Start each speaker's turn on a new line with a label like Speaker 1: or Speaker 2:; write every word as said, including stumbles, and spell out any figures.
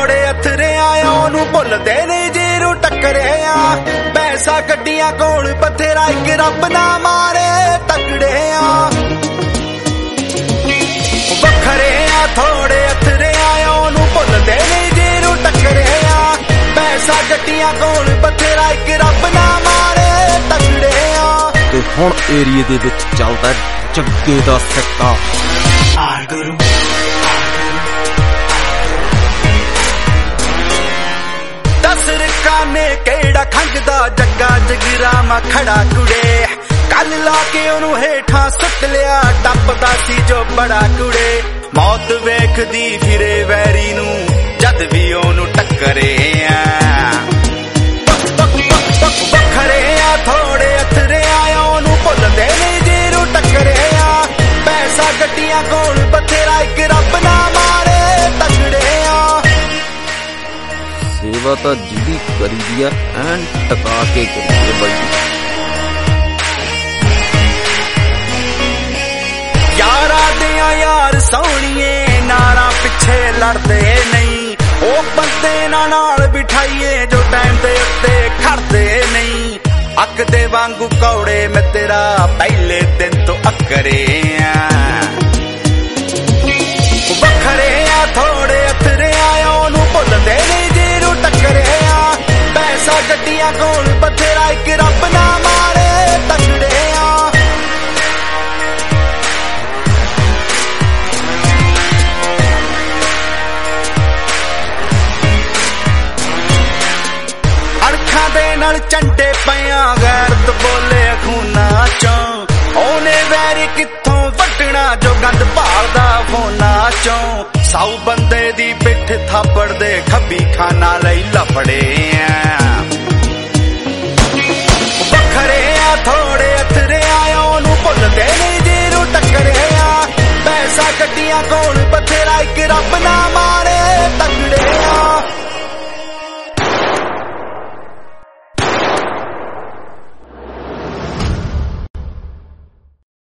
Speaker 1: थोड़े अथरे आया ओनू भुलदे नहीं जीरू टकरे आ पैसा गड्डियां कोल बथेरा एक रब ना मारे तकड़े आ वखरे आ थोड़े अथरे आया ओनू भुलदे नहीं जीरू टकरे आ पैसा गड्डियां कोल बथेरा एक रब ना मारे तकड़े आ
Speaker 2: ते हुण एरिए दे विच चलदा जग्गे दा सिक्का
Speaker 1: ने केड़ा खंगदा जग्गा जगीरा मा खड़ा कुड़े कल लाके ओनू हेठा सुट लिया टपदा सी जो बड़ा कुड़े मौत वेखदी फिरे वैरी नू जद भी ओनू टकरे आ वखरे आ थोड़े अथरे आया ओनू भुलदे नहीं जीरू टकरे आ पैसा गड्डियां कोल बथेरा एक रब ना मारे तकड़े आ
Speaker 2: सेवा तो जिदी करी दिया एन टका के करिए भाई
Speaker 1: यारा दिया यार सोनिए नारा पिछे लड़ते नहीं ओ बंदे नाल बिठाइए जो टाइम दे उत्ते खड़ते नहीं अक दे वांगू कौड़े मैं तेरा पहले दिन तो अकरे वखरे आ थोड़े अथरे आया ओनू भुलदे नहीं जीरू टकरे आ पैसा गड्डियां कोल बथेरा एक रब ना मारे तकड़े आ अणखा दे नाल चंडे पिया गैरत बोले खूना चों ओने वैरी कित्थों वड्डना जो गंद भालदा फोना चों साऊ बंदे दी पिठ थापड़ दे खब्बी खाना लई लफड़े आ